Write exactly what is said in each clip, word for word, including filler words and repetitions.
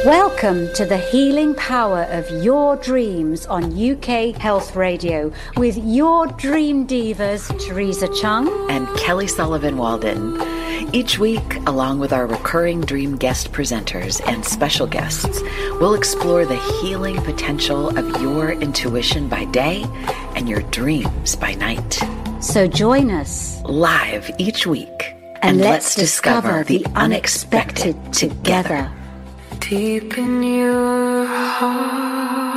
Welcome to the healing power of your dreams on U K Health Radio with your dream divas, Teresa Chung and Kelly Sullivan Walden. Each week, along with our recurring dream guest presenters and special guests, we'll explore the healing potential of your intuition by day and your dreams by night. So join us live each week and, and let's, let's discover, discover the unexpected, unexpected together. Deep in your heart.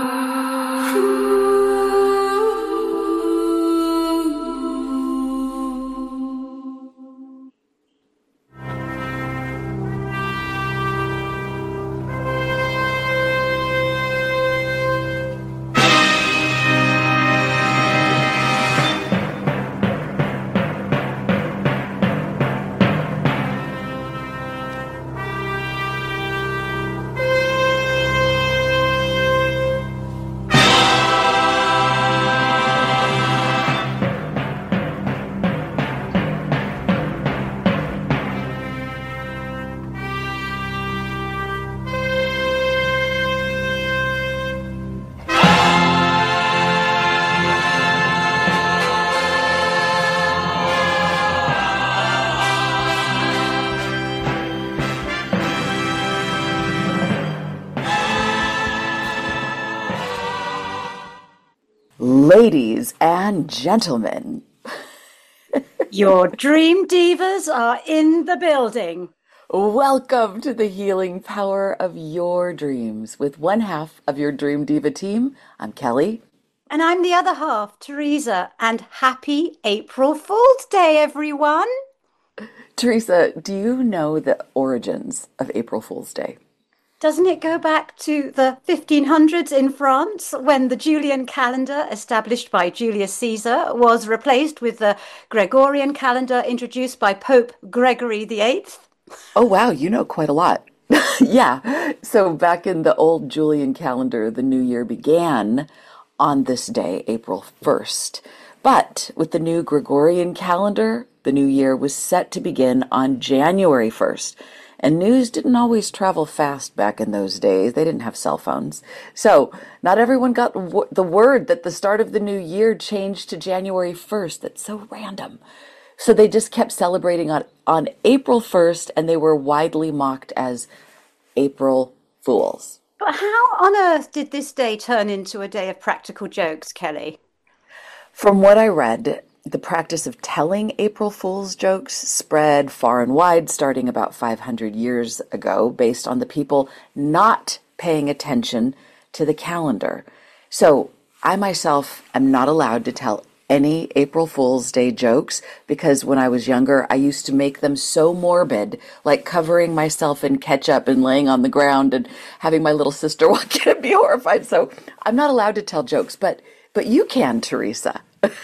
Ladies and gentlemen, your dream divas are in the building. Welcome to the healing power of your dreams with one half of your Dream Diva team. I'm Kelly. And I'm the other half, Teresa. And happy April Fool's Day, everyone. Teresa, do you know the origins of April Fool's Day? Doesn't it go back to the fifteen hundreds in France when the Julian calendar established by Julius Caesar was replaced with the Gregorian calendar introduced by Pope Gregory the eighth? Oh, wow. You know quite a lot. Yeah. So back in the old Julian calendar, the new year began on this day, April first. But with the new Gregorian calendar, the new year was set to begin on January first. And news didn't always travel fast back in those days. They didn't have cell phones. So not everyone got w- the word that the start of the new year changed to January first. That's so random. So they just kept celebrating on, on April first, and they were widely mocked as April Fools. But how on earth did this day turn into a day of practical jokes, Kelly? From what I read, the practice of telling April Fool's jokes spread far and wide starting about five hundred years ago based on the people not paying attention to the calendar. So I myself am not allowed to tell any April Fool's Day jokes because when I was younger, I used to make them so morbid, like covering myself in ketchup and laying on the ground and having my little sister walk in and be horrified. So I'm not allowed to tell jokes, but but you can, Teresa.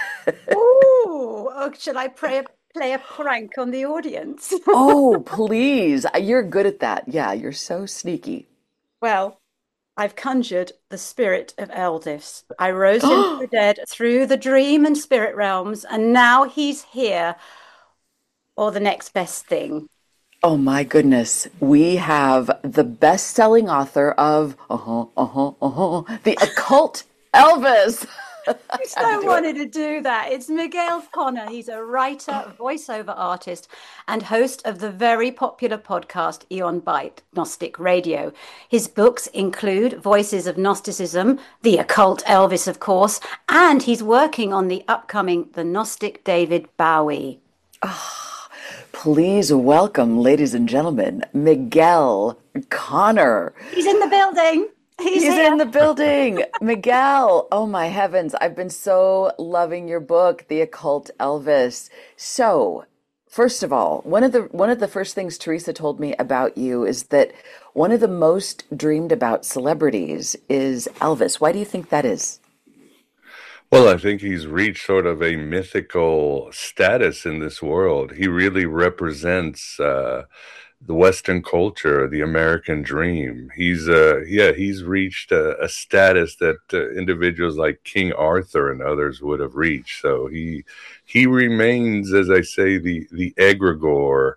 Ooh, oh, should I play, play a prank on the audience? Oh, please. You're good at that. Yeah, you're so sneaky. Well, I've conjured the spirit of Elvis. I rose him from the dead through the dream and spirit realms, and now he's here. Or the next best thing. Oh, my goodness. We have the best-selling author of uh-huh, uh-huh, uh-huh, The Occult Elvis. I so wanted to do that. It's Miguel Conner. He's a writer, voiceover artist, and host of the very popular podcast Eon Byte, Gnostic Radio. His books include Voices of Gnosticism, The Occult Elvis, of course, and he's working on the upcoming The Gnostic David Bowie. Oh, please welcome, ladies and gentlemen, Miguel Conner. He's in the building. He's, He's in the building. Miguel, oh my heavens. I've been so loving your book, The Occult Elvis. So, first of all, one of the one of the first things Teresa told me about you is that one of the most dreamed about celebrities is Elvis. Why do you think that is? Well, I think he's reached sort of a mythical status in this world. He really represents uh the Western culture, the American dream. He's, uh, yeah, he's reached a, a status that uh, individuals like King Arthur and others would have reached. So he, he remains, as I say, the the egregore,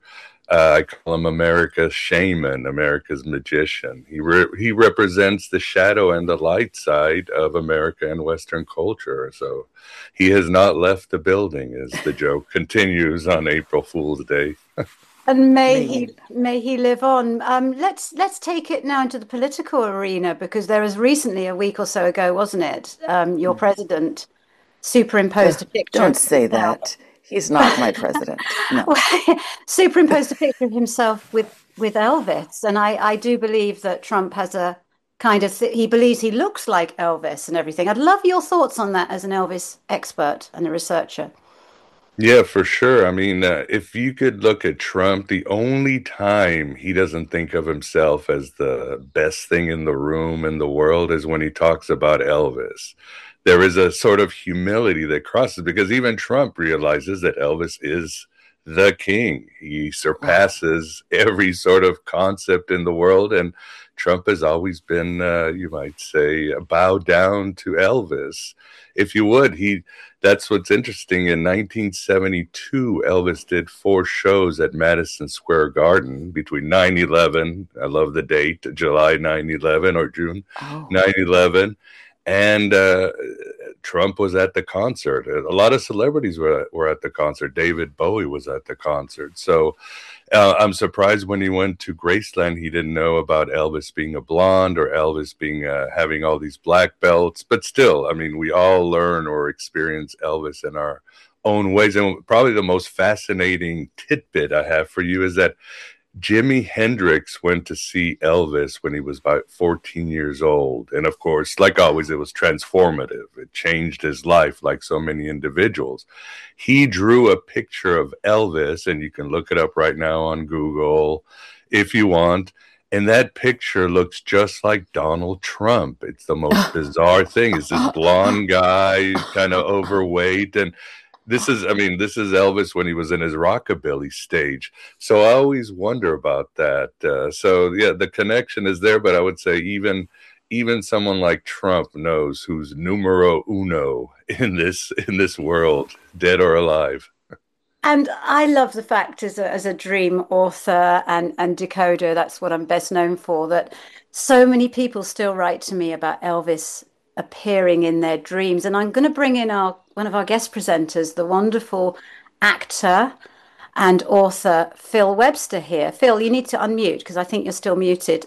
Uh, I call him America's shaman, America's magician. He re- he represents the shadow and the light side of America and Western culture. So he has not left the building, as the joke continues on April Fool's Day. And may May he may he live on. Um, let's let's take it now into the political arena, because there was recently, a week or so ago, wasn't it? Um, your president superimposed a picture Don't of say himself. that. He's not my president. No. Superimposed a picture of himself with with Elvis, and I I do believe that Trump has a kind of th- he believes he looks like Elvis and everything. I'd love your thoughts on that as an Elvis expert and a researcher. Yeah, for sure. I mean, uh, if you could look at Trump, the only time he doesn't think of himself as the best thing in the room in the world is when he talks about Elvis. There is a sort of humility that crosses, because even Trump realizes that Elvis is the king. He surpasses every sort of concept in the world, and Trump has always been, uh, you might say, bow down to Elvis. If you would, he that's what's interesting. In nineteen seventy-two, Elvis did four shows at Madison Square Garden between nine eleven. I love the date, July nine eleven or June Oh, nine eleven. And uh, Trump was at the concert. A lot of celebrities were, were at the concert. David Bowie was at the concert. So uh, I'm surprised when he went to Graceland, he didn't know about Elvis being a blonde or Elvis being uh, having all these black belts. But still, I mean, we all learn or experience Elvis in our own ways. And probably the most fascinating tidbit I have for you is that Jimi Hendrix went to see Elvis when he was about fourteen years old. And of course, like always, it was transformative. It changed his life, like so many individuals. He drew a picture of Elvis, and you can look it up right now on Google if you want. And that picture looks just like Donald Trump. It's the most bizarre thing. It's this blonde guy, kind of overweight. And this is, I mean, this is Elvis when he was in his rockabilly stage. So I always wonder about that. Uh, so yeah, the connection is there, but I would say even even someone like Trump knows who's numero uno in this in this world, dead or alive. And I love the fact, as a as a dream author and and decoder, that's what I'm best known for, that so many people still write to me about Elvis appearing in their dreams. And I'm going to bring in our one of our guest presenters, the wonderful actor and author Phil Webster here. Phil, you need to unmute because I think you're still muted.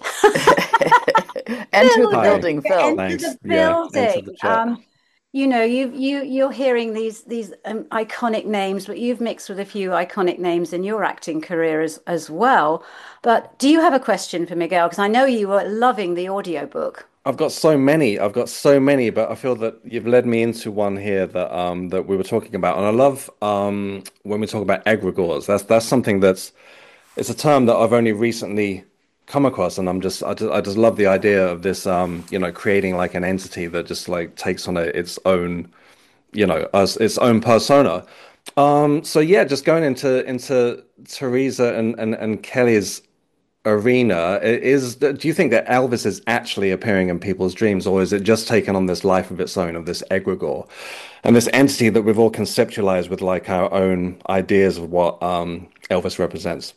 enter Phil, the Hi. building, Phil. enter Thanks. the Yeah, into building. the chat. Um, you know, you you you're hearing these these um, iconic names, but you've mixed with a few iconic names in your acting career as as well. But do you have a question for Miguel? Because I know you were loving the audiobook. I've got so many. I've got so many, but I feel that you've led me into one here that um that we were talking about, and I love um when we talk about egregores. That's that's something that's it's a term that I've only recently come across, and I'm just I just I just love the idea of this um you know creating like an entity that just like takes on a, its own you know as its own persona. Um so yeah, just going into into Teresa and and and Kelly's arena is do you think that Elvis is actually appearing in people's dreams, or is it just taken on this life of its own of this egregore and this entity that we've all conceptualized with like our own ideas of what um Elvis represents?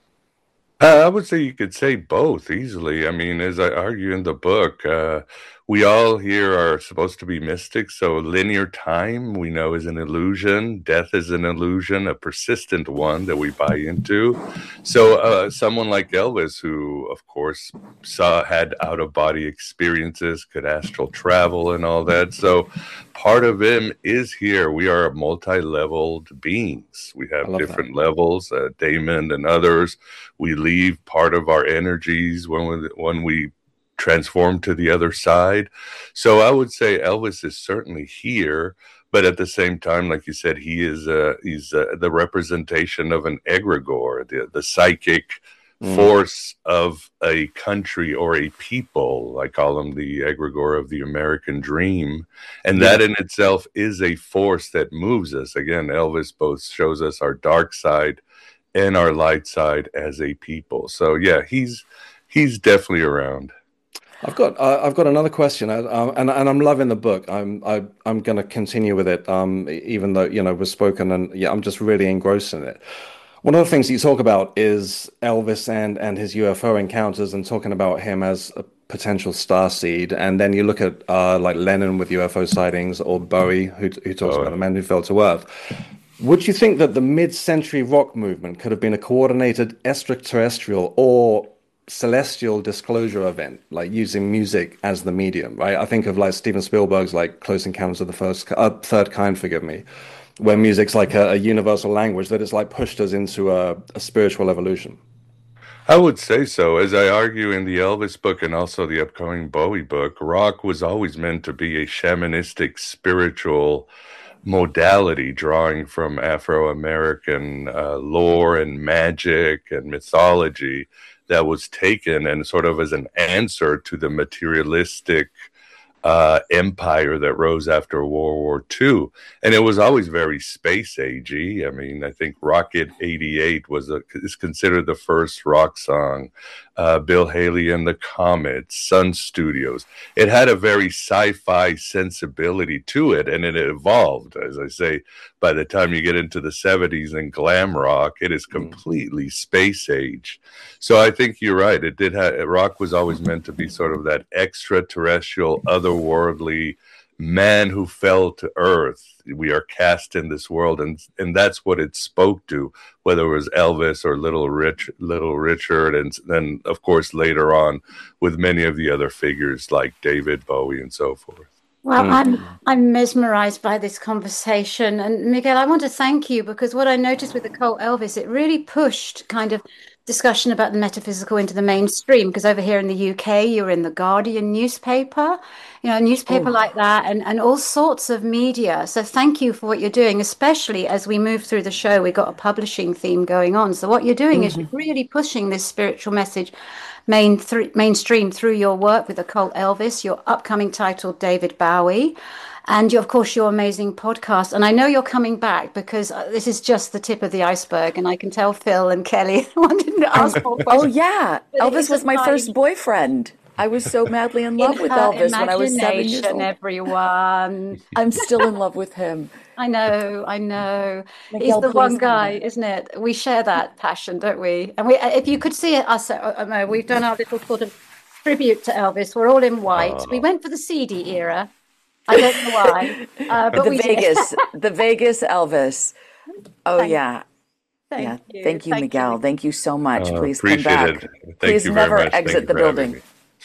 Uh, I would say you could say both easily. I mean, as I argue in the book, uh, we all here are supposed to be mystics. So linear time, we know, is an illusion. Death is an illusion, a persistent one that we buy into. So uh, someone like Elvis, who, of course, saw had out-of-body experiences, could astral travel and all that. So part of him is here. We are multi-leveled beings. We I have love that. different levels, uh, Damon and others. We leave part of our energies when we, when we transform to the other side. So I would say Elvis is certainly here, but at the same time, like you said, he is uh, he's uh, the representation of an egregore, the the psychic Mm. force of a country or a people. I call him the egregore of the American dream, and Yeah. that in itself is a force that moves us. Again, Elvis both shows us our dark side and our light side as a people. So yeah, he's he's definitely around. I've got uh, I've got another question, uh, um, and and I'm loving the book. I'm I, I'm going to continue with it, um, e- even though you know we've spoken, and yeah, I'm just really engrossed in it. One of the things you talk about is Elvis and and his U F O encounters and talking about him as a potential star seed. And then you look at uh, like Lennon with U F O sightings or Bowie who who talks Oh, about the man who fell to Earth. Would you think that the mid-century rock movement could have been a coordinated extraterrestrial or celestial disclosure event, like using music as the medium, right? I think of like Steven Spielberg's like Close Encounters of the First uh, Third Kind, forgive me, where music's like a, a universal language that has like pushed us into a, a spiritual evolution. I would say so. As I argue in the Elvis book and also the upcoming Bowie book, rock was always meant to be a shamanistic spiritual modality drawing from Afro-American uh, lore and magic and mythology that was taken and sort of as an answer to the materialistic uh, empire that rose after World War Two. And it was always very space agey. I mean, I think Rocket eighty-eight was a, is considered the first rock song. Uh, Bill Haley and the Comets, Sun Studios. It had a very sci-fi sensibility to it, and it evolved. As I say, by the time you get into the seventies and glam rock, it is completely space age. So I think you're right. It did have rock was always meant to be sort of that extraterrestrial, otherworldly man who fell to earth. We are cast in this world, and and that's what it spoke to, whether it was Elvis or Little Rich, Little Richard, and then of course later on with many of the other figures like David Bowie and so forth. Well, mm. I'm I'm mesmerized by this conversation, and Miguel, I want to thank you because what I noticed with the cult Elvis, it really pushed kind of discussion about the metaphysical into the mainstream. Because over here in the U K, you're in the Guardian newspaper, you know, a newspaper oh. like that, and and all sorts of media. So thank you for what you're doing, especially as we move through the show. We got a publishing theme going on. So what you're doing mm-hmm. is you're really pushing this spiritual message main th- mainstream through your work with the cult Elvis, your upcoming title David Bowie, and your, of course your amazing podcast. And I know you're coming back because this is just the tip of the iceberg, and I can tell Phil and Kelly wanted to ask more questions. Oh yeah, Elvis was my first boyfriend. I was so madly in love in with Elvis when I was seven years old. Everyone, I'm still in love with him. I know, I know. Miguel, he's the one guy, isn't it? We share that passion, don't we? And we, if you could see it, us, uh, we've done our little sort of tribute to Elvis. We're all in white. Oh. We went for the seedy era. I don't know why. Uh, but the we Vegas, the Vegas Elvis. Oh Thank yeah. Thank yeah. you. Thank you, Thank Miguel. You. Thank you so much. Oh, Please come back. It. Thank Please you never very much. exit Thank the building.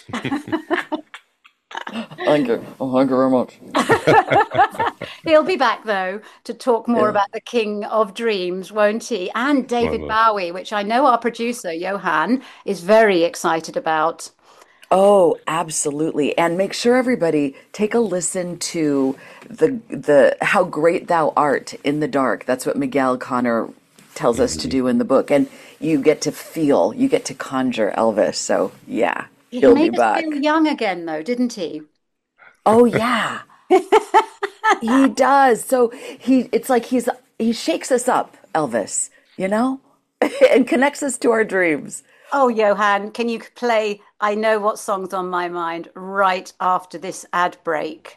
Thank you. Oh, thank you very much. He'll be back, though, to talk more Yeah. about the King of Dreams, won't he? And David Well, Bowie, which I know our producer, Johan, is very excited about. Oh, absolutely. And make sure everybody take a listen to the the How Great Thou Art in the Dark. That's what Miguel Connor tells us to do in the book. And you get to feel, you get to conjure Elvis. So yeah, He he'll be made us back. feel young again, though, didn't he? Oh yeah. He does. So he it's like he's he shakes us up, Elvis, you know? And connects us to our dreams. Oh, Johan, can you play I Know What Song's on My Mind right after this ad break?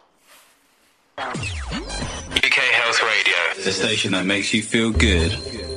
U K Health Radio, the station that makes you feel good.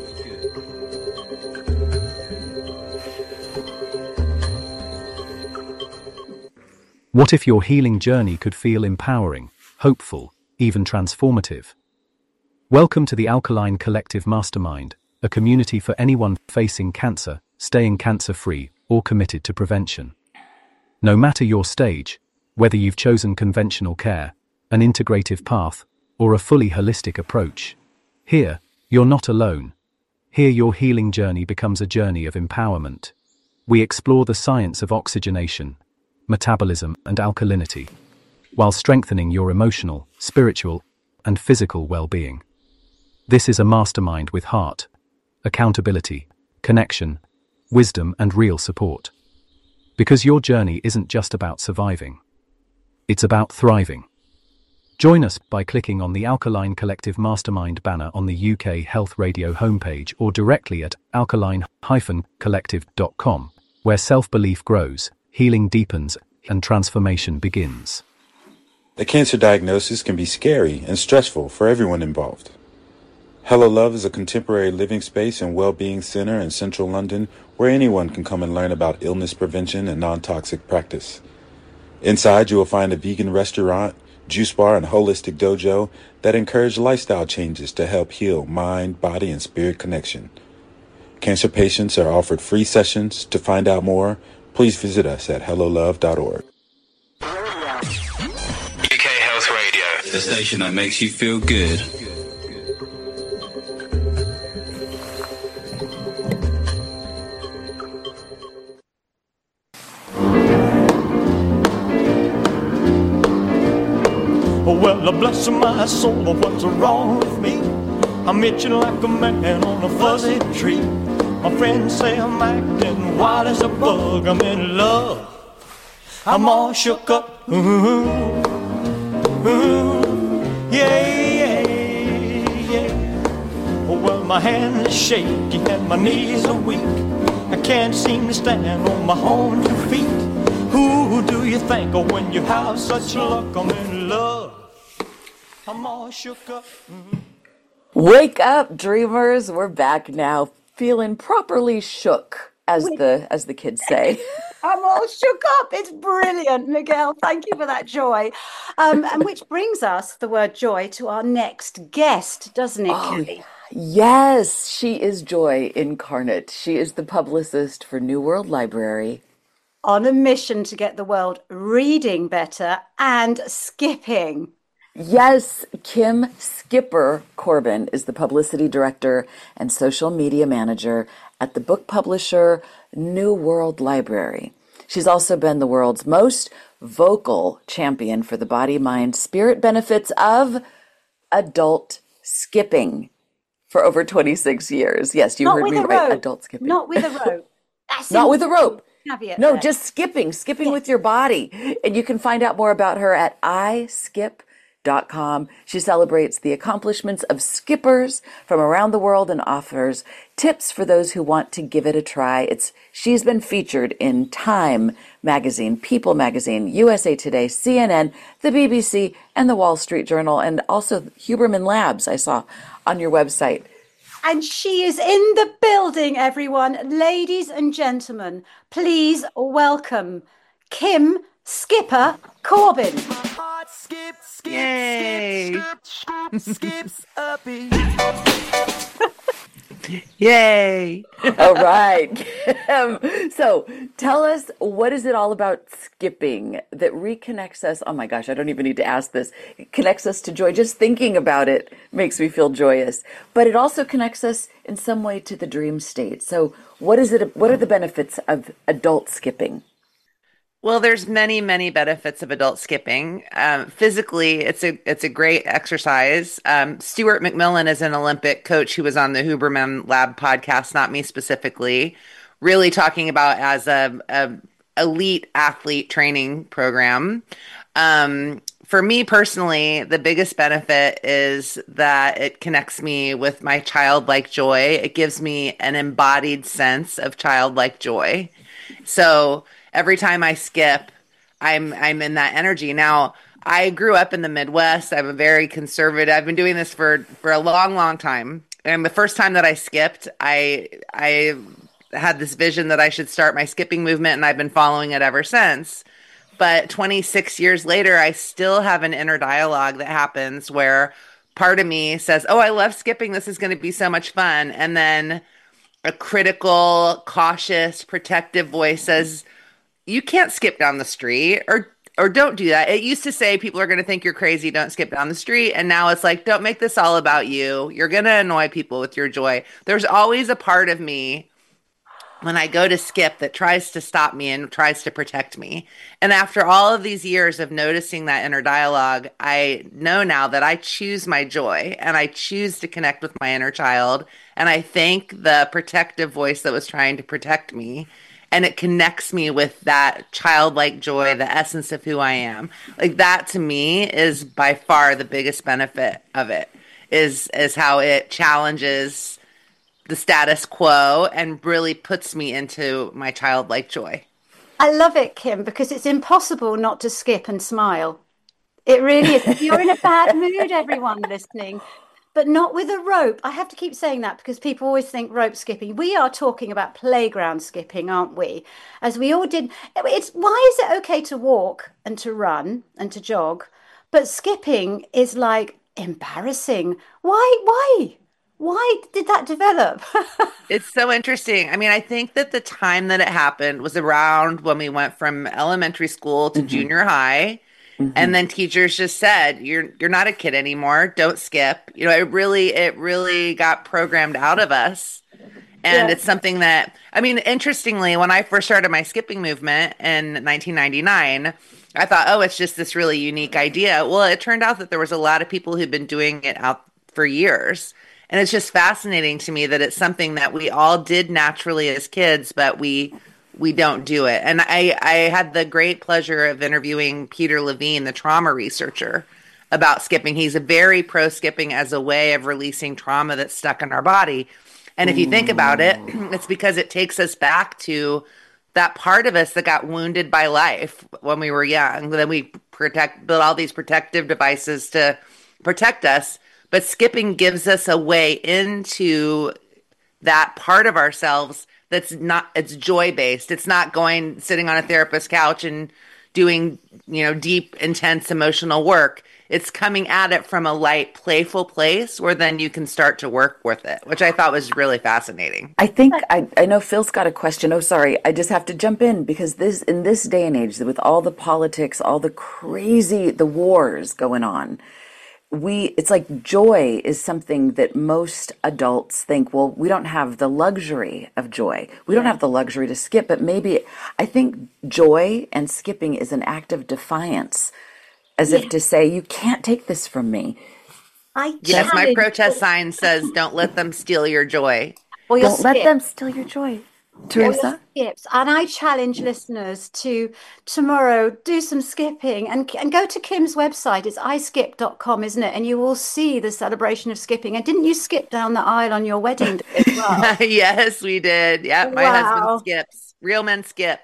What if your healing journey could feel empowering, hopeful, even transformative? Welcome to the Alkaline Collective Mastermind, a community for anyone facing cancer, staying cancer-free, or committed to prevention. No matter your stage, whether you've chosen conventional care, an integrative path, or a fully holistic approach, here, you're not alone. Here your healing journey becomes a journey of empowerment. We explore the science of oxygenation, metabolism, and alkalinity, while strengthening your emotional, spiritual, and physical well-being. This is a mastermind with heart, accountability, connection, wisdom, and real support. Because your journey isn't just about surviving. It's about thriving. Join us by clicking on the Alkaline Collective Mastermind banner on the U K Health Radio homepage or directly at alkaline dash collective dot com, where self-belief grows, healing deepens, and transformation begins. A cancer diagnosis can be scary and stressful for everyone involved. Hello Love is a contemporary living space and well-being center in central London where anyone can come and learn about illness prevention and non-toxic practice. Inside, you will find a vegan restaurant, juice bar, and holistic dojo that encourage lifestyle changes to help heal mind, body, and spirit connection. Cancer patients are offered free sessions. To find out more, please visit us at hello love dot org. U K Health Radio, the station that makes you feel good. Well, bless my soul, what's wrong with me? I'm itching like a man on a fuzzy tree. My friends say I'm acting wild as a bug. I'm in love. I'm all shook up. Ooh, ooh, yeah, yeah, yeah. Oh, well, my hands are shaky and my knees are weak. I can't seem to stand on my own two feet. Who do you think of when you have such luck? I'm in love. I'm all shook up. Mm-hmm. Wake up, dreamers. We're back now, feeling properly shook, as Wait. the as the kids say. I'm all shook up. It's brilliant, Miguel. Thank you for that joy. Um, and which brings us, the word joy, to our next guest, doesn't it, Oh, Kelly? yes, she is joy incarnate. She is the publicist for New World Library. On a mission to get the world reading better and skipping. Yes, Kim Skipper Corbin is the publicity director and social media manager at the book publisher New World Library. She's also been the world's most vocal champion for the body, mind, spirit benefits of adult skipping for over twenty-six years. Yes, you Not heard with me a right. rope. Adult skipping. Not with a rope. That's Not with a rope. caveat No, there. just skipping, skipping Yes. with your body. And you can find out more about her at i skip dot com. She celebrates the accomplishments of skippers from around the world and offers tips for those who want to give it a try. It's she's been featured in Time magazine, People magazine, U S A Today, C N N, the B B C, and the Wall Street Journal, and also Huberman Labs, I saw on your website. And she is in the building, everyone. Ladies and gentlemen, please welcome Kim Skipper Corbin. Skip, skip, Yay. skip, skip, skips a beat. Yay. All right. Kim. So tell us, what is it all about skipping that reconnects us? Oh my gosh, I don't even need to ask this. It connects us to joy. Just thinking about it makes me feel joyous. But it also connects us in some way to the dream state. So what is it? What are the benefits of adult skipping? Well, there's many, many benefits of adult skipping. Um, physically, it's a it's a great exercise. Um, Stuart McMillan is an Olympic coach who was on the Huberman Lab podcast, not me specifically, really talking about as a, a elite athlete training program. Um, for me personally, the biggest benefit is that it connects me with my childlike joy. It gives me an embodied sense of childlike joy. So every time I skip, I'm I'm in that energy. Now, I grew up in the Midwest. I'm a very conservative. I've been doing this for, for a long, long time. And the first time that I skipped, I I had this vision that I should start my skipping movement, and I've been following it ever since. But twenty-six years later, I still have an inner dialogue that happens where part of me says, oh, I love skipping. This is going to be so much fun. And then a critical, cautious, protective voice says, you can't skip down the street, or or don't do that. It used to say people are going to think you're crazy, don't skip down the street. And now it's like, don't make this all about you. You're going to annoy people with your joy. There's always a part of me when I go to skip that tries to stop me and tries to protect me. And after all of these years of noticing that inner dialogue, I know now that I choose my joy and I choose to connect with my inner child. And I thank the protective voice that was trying to protect me. And it connects me with that childlike joy, the essence of who I am. Like that to me is by far the biggest benefit of it, is, is how it challenges the status quo and really puts me into my childlike joy. I love it, Kim, because it's impossible not to skip and smile. It really is. If you're in a bad mood, everyone listening, but not with a rope. I have to keep saying that because people always think rope skipping. We are talking about playground skipping, aren't we? As we all did. It's why is it okay to walk and to run and to jog, but skipping is like embarrassing. Why? Why? Why did that develop? It's so interesting. I mean, I think that the time that it happened was around when we went from elementary school to Mm-hmm. junior high. Mm-hmm. And then teachers just said, you're you're not a kid anymore. Don't skip. You know, it really it really got programmed out of us. And Yeah. it's something that, I mean, interestingly, when I first started my skipping movement in nineteen ninety-nine, I thought, oh, it's just this really unique idea. Well, it turned out that there was a lot of people who'd been doing it out for years. And it's just fascinating to me that it's something that we all did naturally as kids, but we we don't do it. And I, I had the great pleasure of interviewing Peter Levine, the trauma researcher, about skipping. He's a very pro skipping as a way of releasing trauma that's stuck in our body. And if you think about it, it's because it takes us back to that part of us that got wounded by life when we were young. Then we protect, build all these protective devices to protect us. But skipping gives us a way into that part of ourselves that's not, it's joy based. It's not going, sitting on a therapist's couch and doing, you know, deep, intense emotional work. It's coming at it from a light, playful place where then you can start to work with it, which I thought was really fascinating. I think I, I know Phil's got a question. Oh, sorry. I just have to jump in because this in this day and age, with all the politics, all the crazy, the wars going on, we it's like joy is something that most adults think, well, we don't have the luxury of joy. We don't have the luxury to skip, but maybe I think joy and skipping is an act of defiance, as if to say, you can't take this from me. I Yes, my challenge- protest sign says, don't let them steal your joy. or your Don't let skip. them steal your joy. Or your Teresa? skips. And I challenge listeners to tomorrow do some skipping and and go to Kim's website. It's i skip dot com, isn't it? And you will see the celebration of skipping. And didn't you skip down the aisle on your wedding day as well? Yes, we did. Yeah, my Wow. husband skips. Real men skip.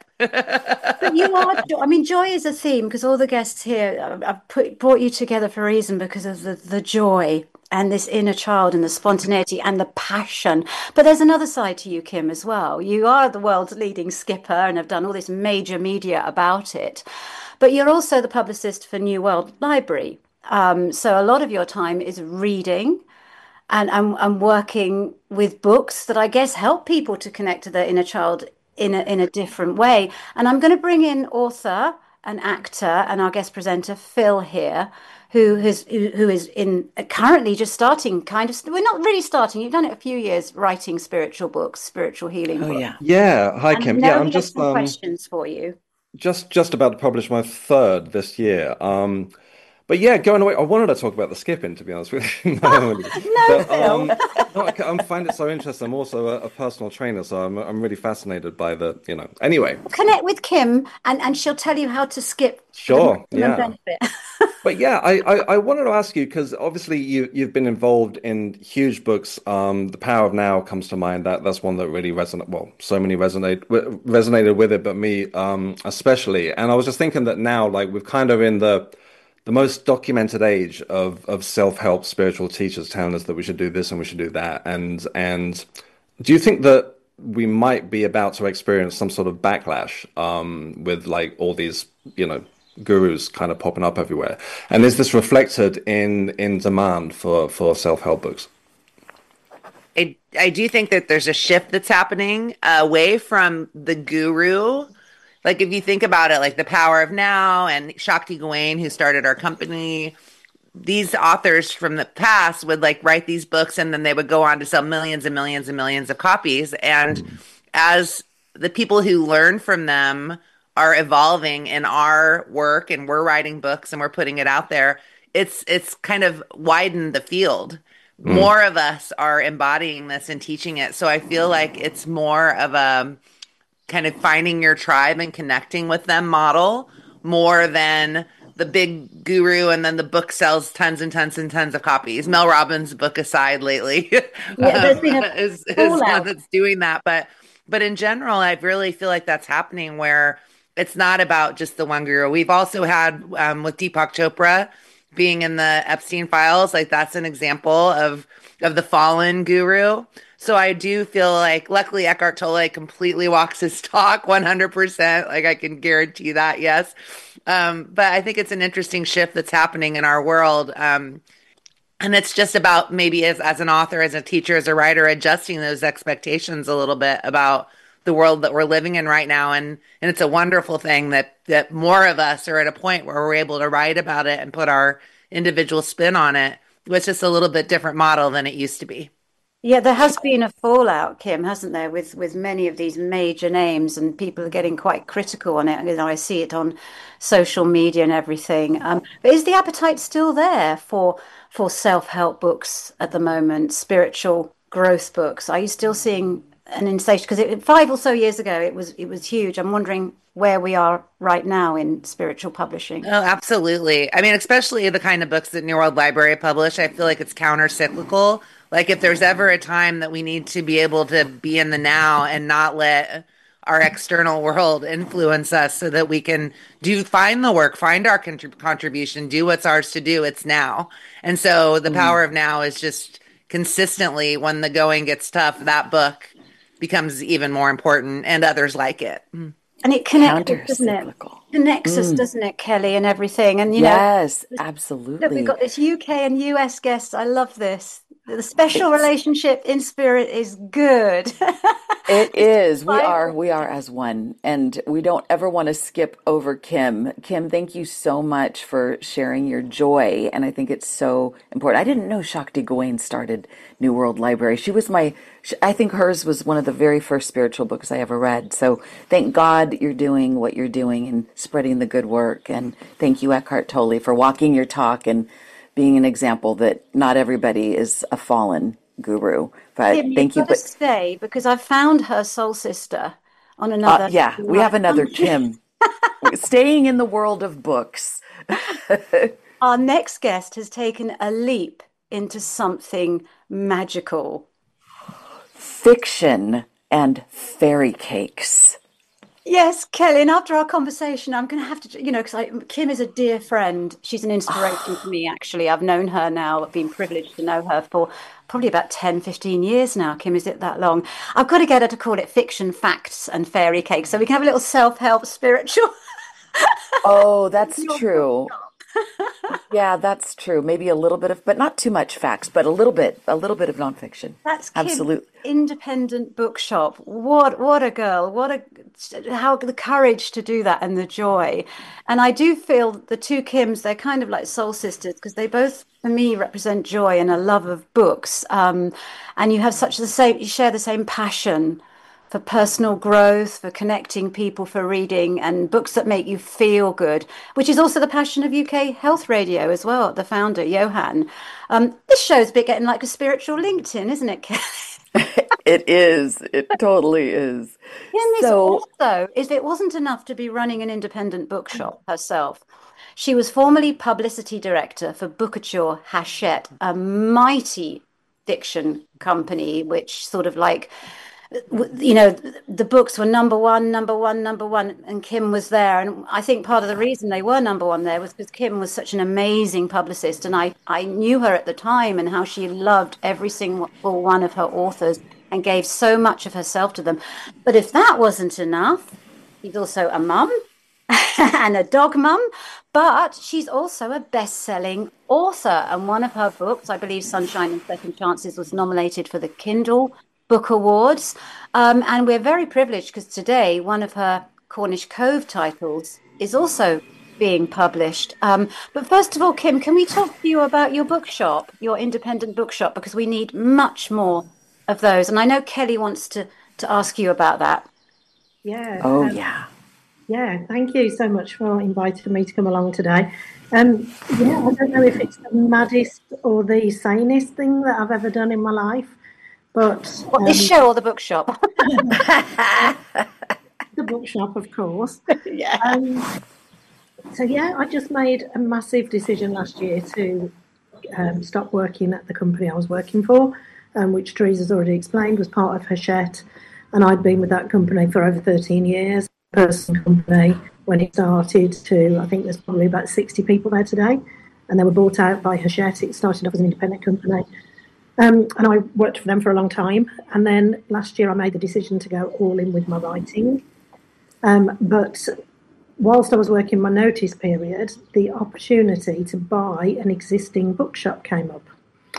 But you are, jo- I mean, joy is a theme because all the guests here, uh, I've put, brought you together for a reason because of the, the joy and this inner child and the spontaneity and the passion. But there's another side to you, Kim, as well. You are the world's leading skipper and have done all this major media about it. But you're also the publicist for New World Library. Um, so a lot of your time is reading and, and, and working with books that I guess help people to connect to their inner child in a, in a different way. And I'm going to bring in author and actor and our guest presenter, Phil, here, who has who, who is in currently just starting kind of, we're not really starting, you've done it a few years, writing spiritual books, spiritual healing Oh, books. yeah. Yeah, hi And I Kim. know Yeah, he I'm has just some um questions for you. just just about to publish my third this year. Um, but yeah, going away, I wanted to talk about the skipping, to be honest with you. No, No, but, Phil. um, no, I, I find it so interesting. I'm also a, a personal trainer, so I'm I'm really fascinated by the, you know. Anyway, Connect with Kim and, and she'll tell you how to skip for the sure, maximum yeah. benefit. But yeah, I, I, I wanted to ask you because obviously you you've been involved in huge books. Um, The Power of Now comes to mind. That that's one that really resonated. Well, so many resonate w- resonated with it, but me um especially. And I was just thinking that now, like we're kind of in the the most documented age of of self-help spiritual teachers telling us that we should do this and we should do that. And and do you think that we might be about to experience some sort of backlash um with like all these, you know, gurus kind of popping up everywhere? And is this reflected in in demand for for self-help books? I, I do think that there's a shift that's happening away from the guru. Like if you think about it, like The Power of Now and Shakti Gawain, who started our company, these authors from the past would like write these books and then they would go on to sell millions and millions and millions of copies. And as the people who learn from them are evolving in our work and we're writing books and we're putting it out there, it's it's kind of widened the field. More of us are embodying this and teaching it. So I feel like it's more of a kind of finding your tribe and connecting with them model more than the big guru and then the book sells tons and tons and tons of copies. Mel Robbins' book aside lately Yeah, there's um, been a is, is fallout. one that's doing that. But but in general, I really feel like that's happening where it's not about just the one guru. We've also had um, with Deepak Chopra being in the Epstein files, like that's an example of of the fallen guru. So I do feel like, luckily, Eckhart Tolle completely walks his talk one hundred percent. Like I can guarantee that, yes. Um, but I think it's an interesting shift that's happening in our world. Um, and it's just about maybe as, as an author, as a teacher, as a writer, adjusting those expectations a little bit about the world that we're living in right now. And and it's a wonderful thing that that more of us are at a point where we're able to write about it and put our individual spin on it. It's just a little bit different model than it used to be. Yeah, there has been a fallout, Kim, hasn't there, with with many of these major names, and people are getting quite critical on it. You know, I see it on social media and everything. Um, but is the appetite still there for for self-help books at the moment, spiritual growth books? Are you still seeing an insatiable? Because five or so years ago, it was it was huge. I'm wondering where we are right now in spiritual publishing. Oh, absolutely. I mean, especially the kind of books that New World Library publish, I feel like it's counter-cyclical. Like if there's ever a time that we need to be able to be in the now and not let our external world influence us so that we can do, find the work, find our contrib- contribution, do what's ours to do, it's now. And so the mm. power of now is just consistently, when the going gets tough, that book becomes even more important, and others like it. Mm. And it connects us, doesn't it? Connects mm. us, doesn't it, Kelly, and everything. And you yes, know, absolutely. Look, we've got this U K and U S guests. I love this. The special it's, relationship in spirit is good. It is. We are. We are as one, and we don't ever want to skip over Kim. Kim, thank you so much for sharing your joy, and I think it's so important. I didn't know Shakti Gawain started New World Library. She was my. I think hers was one of the very first spiritual books I ever read. So thank God you're doing what you're doing and spreading the good work, and thank you, Eckhart Tolle, for walking your talk and being an example that not everybody is a fallen guru. But Kim, thank you. But stay, because I've found her soul sister on another. Uh, yeah, we have another Kim. Staying in the world of books. Our next guest has taken a leap into something magical. Fiction and fairy cakes. Yes, Kelly, and after our conversation, I'm going to have to, you know, because Kim is a dear friend. She's an inspiration for me, actually. I've known her now. I've been privileged to know her for probably about ten, fifteen years now. Kim, is it that long? I've got to get her to call it Fiction, Facts and Fairy Cakes, so we can have a little self-help spiritual. Oh, that's true. Yeah, that's true. Maybe a little bit of, but not too much facts, but a little bit, a little bit of nonfiction. That's Kim's absolutely independent bookshop. What, what a girl! What a, how the courage to do that and the joy. And I do feel the two Kims, they're kind of like soul sisters because they both, for me, represent joy and a love of books. Um, and you have such the same, you share the same passion for personal growth, for connecting people, for reading, and books that make you feel good, which is also the passion of U K Health Radio as well, the founder, Johan. Um, this show's a bit getting like a spiritual LinkedIn, isn't it, Kelly? It is. It totally is. Yeah, and so, also, if it wasn't enough to be running an independent bookshop herself, she was formerly publicity director for Bookouture Hachette, a mighty fiction company, which sort of like, you know, the books were number one, number one, number one, and Kim was there. And I think part of the reason they were number one there was because Kim was such an amazing publicist. And I, I knew her at the time and how she loved every single one of her authors and gave so much of herself to them. But if that wasn't enough, she's also a mum and a dog mum, but she's also a best-selling author. And one of her books, I believe Sunshine and Second Chances, was nominated for the Kindle Book Awards, um, and we're very privileged because today one of her Cornish Cove titles is also being published. Um, but first of all, Kim, can we talk to you about your bookshop, your independent bookshop, because we need much more of those. And I know Kelly wants to to ask you about that. Yeah. Oh um, yeah. Yeah. Thank you so much for inviting me to come along today. Um, yeah, I don't know if it's the maddest or the sanest thing that I've ever done in my life. But what, um, this show or the bookshop? The bookshop, of course. Yeah. Um, so yeah, I just made a massive decision last year to um, stop working at the company I was working for, um, which Teresa's already explained was part of Hachette, and I'd been with that company for over thirteen years. Person company when it started to, I think there's probably about sixty people there today. and they were bought out by Hachette. It started off as an independent company. Um, and I worked for them for a long time. And then last year I made the decision to go all in with my writing. Um, but whilst I was working my notice period, the opportunity to buy an existing bookshop came up.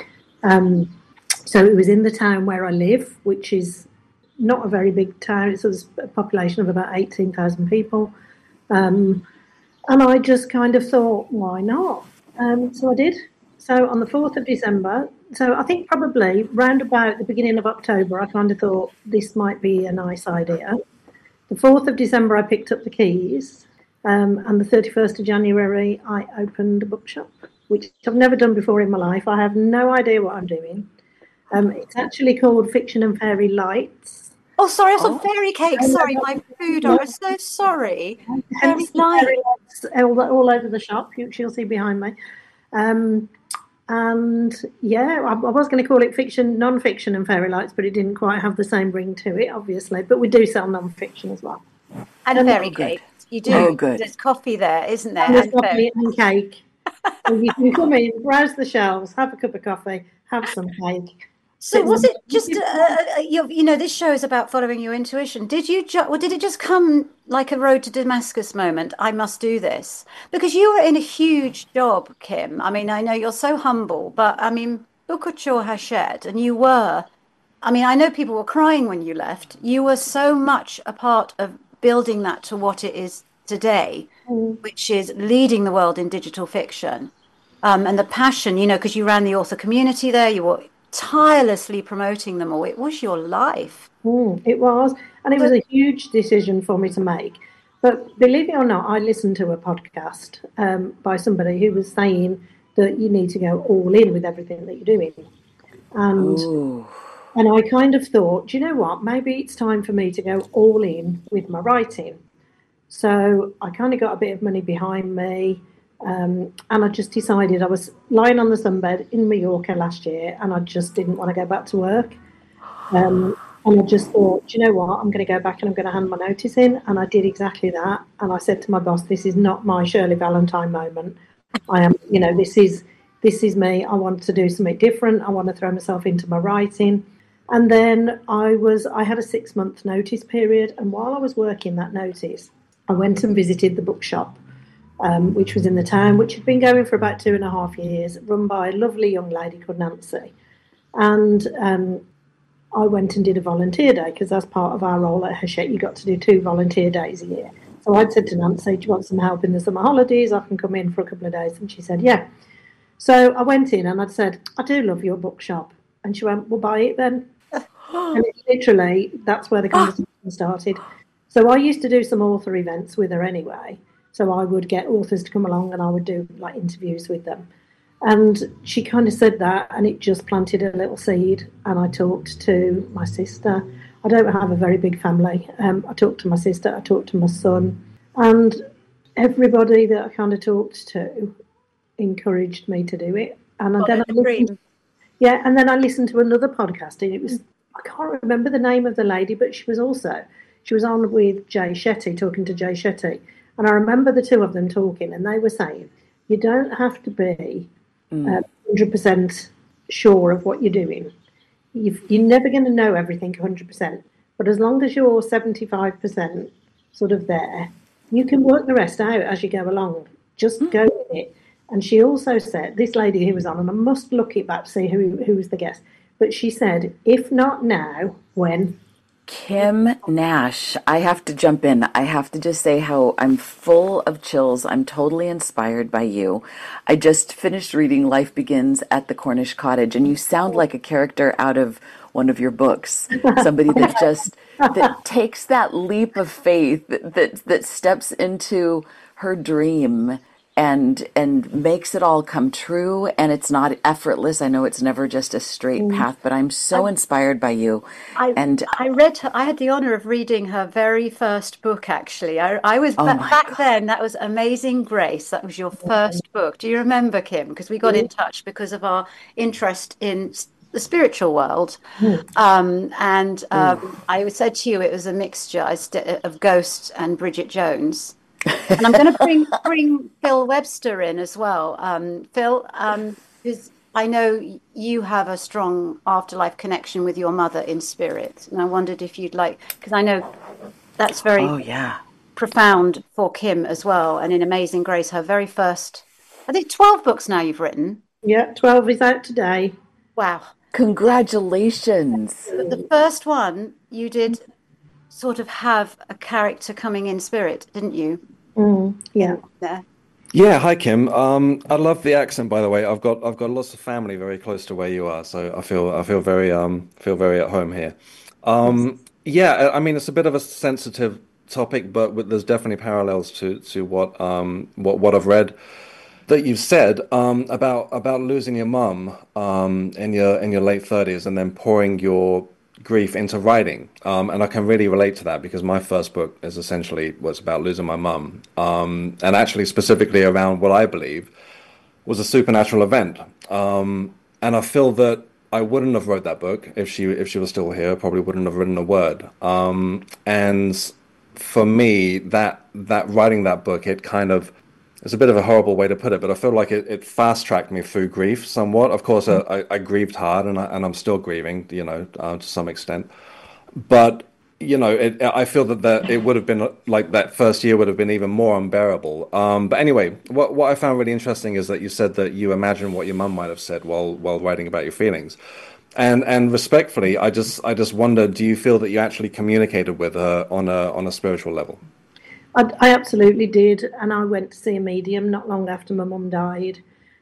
Um, so it was in the town where I live, which is not a very big town. It's a population of about eighteen thousand people. Um, and I just kind of thought, why not? Um, so I did. So on the fourth of December, so I think probably round about the beginning of October, I kind of thought this might be a nice idea. The fourth of December, I picked up the keys. Um, and the thirty-first of January, I opened a bookshop, which I've never done before in my life. I have no idea what I'm doing. Um, it's actually called Fiction and Fairy Lights. Oh, sorry, I saw fairy cake. Sorry, my food. I'm so sorry. Fairy lights. Fairy lights all, all over the shop, which you'll see behind me. Um, and yeah, I, I was going to call it fiction, non-fiction and fairy lights, but it didn't quite have the same ring to it, obviously. But we do sell non-fiction as well. And Um, fairy oh, good. cake. You do. Oh, good. There's coffee there, isn't there? And there's And coffee fairy- and cake. So you can come in, browse the shelves, have a cup of coffee, have some cake. So was it just, uh, uh, you, you know, this show is about following your intuition. Did you, ju- or did it just come like a road to Damascus moment? I must do this. Because you were in a huge job, Kim. I mean, I know you're so humble, but I mean, look at your Hachette, and you were, I mean, I know people were crying when you left. You were so much a part of building that to what it is today, Mm. which is leading the world in digital fiction. Um, and the passion, you know, because you ran the author community there, you were tirelessly promoting them all. It was your life. Mm, it was, and it was a huge decision for me to make. But believe it or not, I listened to a podcast um, by somebody who was saying that you need to go all in with everything that you're doing. And Ooh. and I kind of thought, do you know what? Maybe it's time for me to go all in with my writing. So I kind of got a bit of money behind me. Um, and I just decided, I was lying on the sunbed in Mallorca last year, and I just didn't want to go back to work. Um, and I just thought, do you know what? I'm going to go back and I'm going to hand my notice in. And I did exactly that. And I said to my boss, this is not my Shirley Valentine moment. I am, you know, this is this is me. I want to do something different. I want to throw myself into my writing. And then I was, I had a six month notice period. And while I was working that notice, I went and visited the bookshop. Um, which was in the town, which had been going for about two and a half years, run by a lovely young lady called Nancy. And um, I went and did a volunteer day, because as part of our role at Hachette, you got to do two volunteer days a year. So I'd said to Nancy, do you want some help in the summer holidays? I can come in for a couple of days. And she said, yeah. So I went in and I'd said, I do love your bookshop. And she went, well, buy it then. And it, literally, that's where the conversation started. So I used to do some author events with her anyway. So I would get authors to come along and I would do like interviews with them. And she kind of said that, and it just planted a little seed. And I talked to my sister. I don't have a very big family. Um, I talked to my sister, I talked to my son, and everybody that I kind of talked to encouraged me to do it. And Oh, then I that's great. listened, yeah, and then I listened to another podcast, and it was, I can't remember the name of the lady, but she was also, she was on with Jay Shetty, talking to Jay Shetty. And I remember the two of them talking, and they were saying, you don't have to be uh, one hundred percent sure of what you're doing. You've, you're never going to know everything one hundred percent. But as long as you're seventy-five percent sort of there, you can work the rest out as you go along. Just go with it. And she also said, this lady who was on, and I must look it back to see who, who was the guest, but she said, if not now, when? Kim Nash, I have to jump in. I have to just say how I'm full of chills. I'm totally inspired by you. I just finished reading Life Begins at the Cornish Cottage, and you sound like a character out of one of your books. Somebody that just that takes that leap of faith, that that, that steps into her dream and and makes it all come true, and it's not effortless. I know it's never just a straight path, but I'm so inspired by you. I, And I read her, I had the honor of reading her very first book, actually. I, I was Oh ba- my back then, that was Amazing Grace. That was your first book. Do you remember, Kim? Because we got in touch because of our interest in s- the spiritual world. Um, and um, I said to you, it was a mixture I st- of Ghost and Bridget Jones. And I'm going to bring bring Phil Webster in as well. Um, Phil, um, because I know you have a strong afterlife connection with your mother in spirit, and I wondered if you'd like, because I know that's very oh yeah profound for Kim as well. And in Amazing Grace, her very first, I think twelve books now you've written. Yeah, twelve is out today. Wow. Congratulations. But the first one, you did sort of have a character coming in spirit, didn't you? Mm, yeah. There. Yeah, hi Kim. Um, I love the accent, by the way. I've got I've got lots of family very close to where you are, so I feel I feel very um feel very at home here. Um, yeah, I mean it's a bit of a sensitive topic, but with, there's definitely parallels to to what um what what I've read that you've said um about about losing your mum um in your in your late thirties and then pouring your grief into writing, um, and I can really relate to that because my first book is essentially was about losing my mum, um, and actually specifically around what I believe was a supernatural event. Um, and I feel that I wouldn't have wrote that book if she if she was still here. Probably wouldn't have written a word. Um, and for me, that that writing that book, it kind of it's a bit of a horrible way to put it, but I feel like it, it fast-tracked me through grief somewhat. Of course, I, I, I grieved hard, and, I, and I'm still grieving, you know, uh, to some extent. But, you know, it, I feel that, that it would have been, like, that first year would have been even more unbearable. Um, but anyway, what, what I found really interesting is that you said that you imagine what your mum might have said while while writing about your feelings. And and respectfully, I just I just wonder, do you feel that you actually communicated with her on a on a spiritual level? I, I absolutely did, and I went to see a medium not long after my mum died,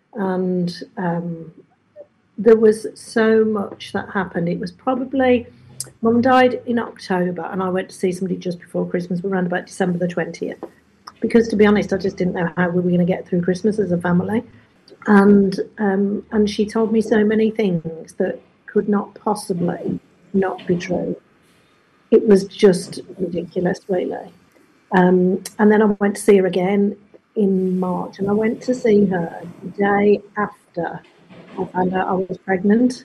and um, there was so much that happened. It was probably, mum died in October, and I went to see somebody just before Christmas, around about December the twentieth, because to be honest, I just didn't know how we were going to get through Christmas as a family, and um, and she told me so many things that could not possibly not be true. It was just ridiculous, really. Um, and then I went to see her again in March, and I went to see her the day after I found out I was pregnant.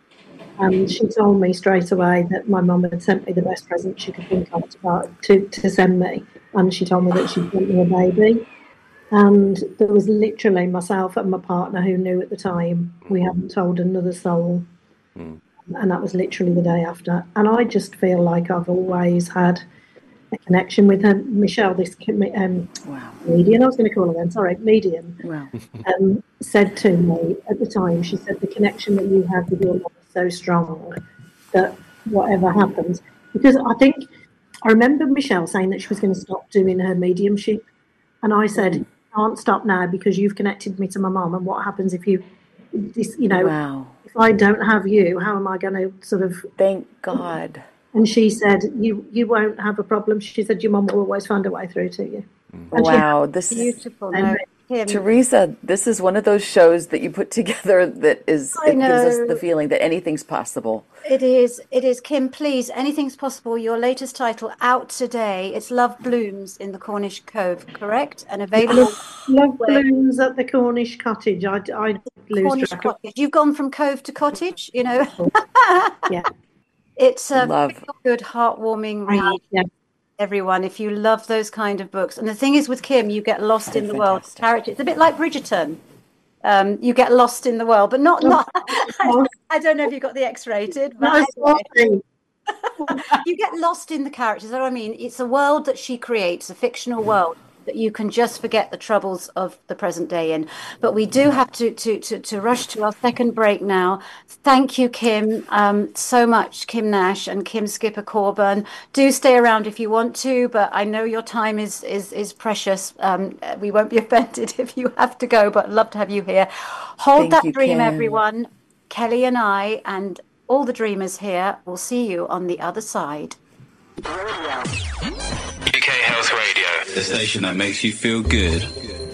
And she told me straight away that my mum had sent me the best present she could think of to, to, to send me. And she told me that she'd sent me a baby. And there was literally myself and my partner who knew at the time. We hadn't told another soul. Mm. And that was literally the day after. And I just feel like I've always had a connection with her. Michelle, this um, wow. medium, I was going to call her then, sorry, medium, wow. um, said to me at the time, she said, the connection that you have with your mum is so strong that whatever happens, because I think, I remember Michelle saying that she was going to stop doing her mediumship, and I said, mm. I can't stop now because you've connected me to my mum, and what happens if you, this, you know, wow. if I don't have you, how am I going to sort of... Thank God. And she said, you you won't have a problem. She said, your mum will always find a way through to you. Mm. Wow, this is beautiful. No, Teresa, this is one of those shows that you put together that is, I it know. gives us the feeling that anything's possible. It is, it is. Kim, please, anything's possible. Your latest title out today. It's Love Blooms in the Cornish Cove, correct? And available. Love Blooms at the Cornish Cottage. I, I lose Cornish track. Cottage. You've gone from cove to cottage, you know. Yeah. It's a Love. very good, heartwarming read, yeah. everyone, if you love those kind of books. And the thing is with Kim, you get lost They're in the world. fantastic. Character. It's a bit like Bridgerton. Um, you get lost in the world, but not, not I, I don't know if you got the X-rated. But anyway. You get lost in the characters. That's what I mean. It's a world that she creates, a fictional world that you can just forget the troubles of the present day in. But we do have to to to, to rush to our second break now. Thank you, Kim, um, so much, Kim Nash and Kim Skipper Corbin. Do stay around if you want to, but I know your time is is is precious. Um, we won't be offended if you have to go, but love to have you here. Hold Thank that you, dream, Kim. everyone. Kelly and I and all the dreamers here will see you on the other side. U K Health Radio, the station that makes you feel good.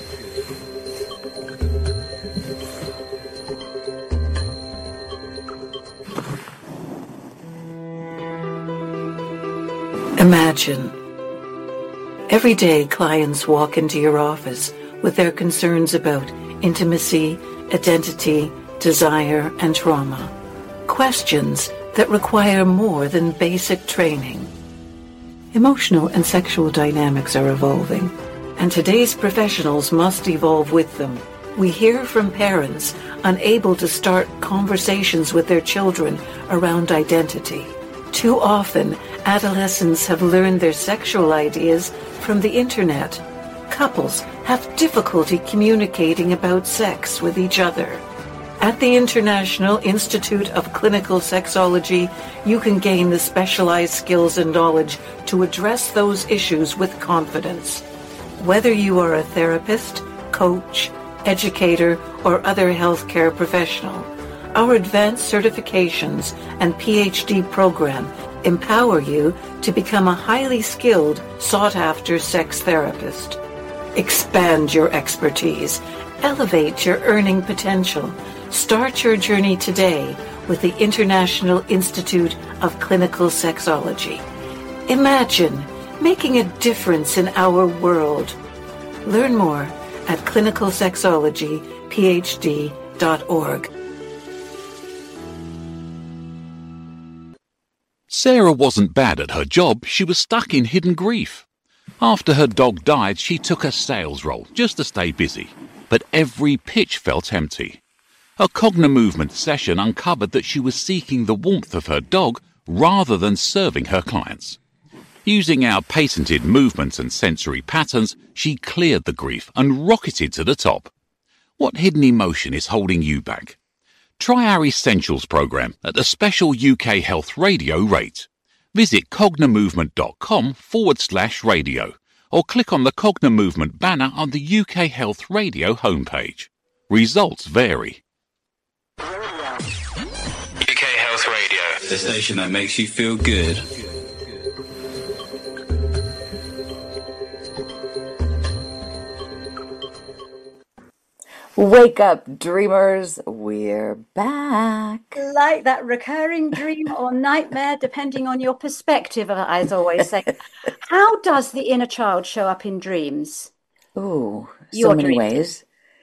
Imagine. Every day clients walk into your office with their concerns about intimacy, identity, desire, and trauma. Questions that require more than basic training. Emotional and sexual dynamics are evolving, and today's professionals must evolve with them. We hear from parents unable to start conversations with their children around identity. Too often, adolescents have learned their sexual ideas from the internet. Couples have difficulty communicating about sex with each other. At the International Institute of Clinical Sexology, you can gain the specialized skills and knowledge to address those issues with confidence. Whether you are a therapist, coach, educator, or other healthcare professional, our advanced certifications and P H D program empower you to become a highly skilled, sought-after sex therapist. Expand your expertise. Elevate your earning potential. Start your journey today with the International Institute of Clinical Sexology. Imagine making a difference in our world. Learn more at clinical sexology p h d dot org. Sarah wasn't bad at her job, she was stuck in hidden grief. After her dog died, she took a sales role just to stay busy. But every pitch felt empty. A Cognimovement session uncovered that she was seeking the warmth of her dog rather than serving her clients. Using our patented movements and sensory patterns, she cleared the grief and rocketed to the top. What hidden emotion is holding you back? Try our Essentials program at a special U K Health Radio rate. Visit cognimovement.com forward slash radio or click on the Cognimovement banner on the U K Health Radio homepage. Results vary. U K Health Radio, the station that makes you feel good. Wake up, dreamers. We're back. Like that recurring dream or nightmare, depending on your perspective, as I always say. How does the inner child show up in dreams? Ooh, so Your many dreams. ways.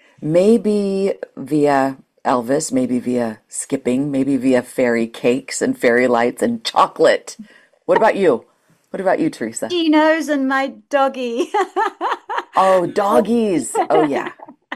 Maybe via Elvis, maybe via skipping, maybe via fairy cakes and fairy lights and chocolate. What about you? What about you, Teresa? Dinos and my doggy. Oh, doggies. Oh, yeah.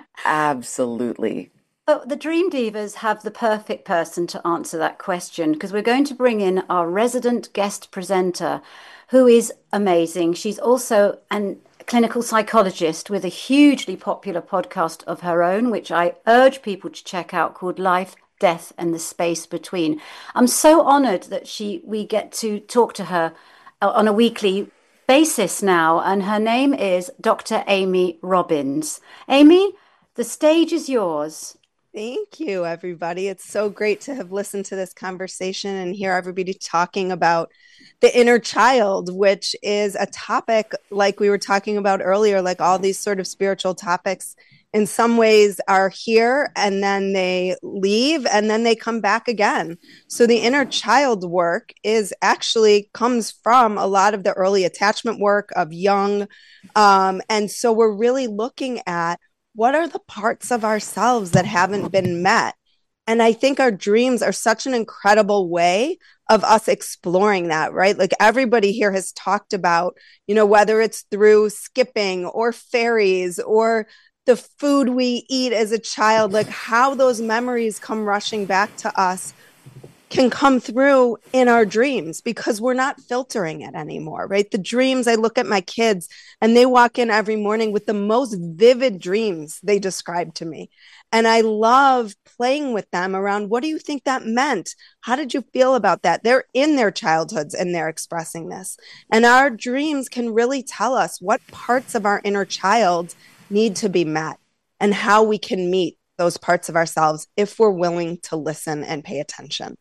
Absolutely. Oh, the Dream Divas have the perfect person to answer that question because we're going to bring in our resident guest presenter who is amazing. She's also a clinical psychologist with a hugely popular podcast of her own, which I urge people to check out, called Life, Death and the Space Between. I'm so honored that she we get to talk to her on a weekly basis now, and her name is Doctor Amy Robbins. Amy, the stage is yours. Thank you, everybody. It's so great to have listened to this conversation and hear everybody talking about the inner child, which is a topic like we were talking about earlier, like all these sort of spiritual topics in some ways are here and then they leave and then they come back again. So the inner child work is actually comes from a lot of the early attachment work of Jung. Um, and so we're really looking at what are the parts of ourselves that haven't been met? And I think our dreams are such an incredible way of us exploring that, right? Like everybody here has talked about, you know, whether it's through skipping or fairies or the food we eat as a child, like how those memories come rushing back to us can come through in our dreams because we're not filtering it anymore, right? The dreams, I look at my kids and they walk in every morning with the most vivid dreams they describe to me. And I love playing with them around, what do you think that meant? How did you feel about that? They're in their childhoods and they're expressing this. And our dreams can really tell us what parts of our inner child need to be met and how we can meet those parts of ourselves if we're willing to listen and pay attention.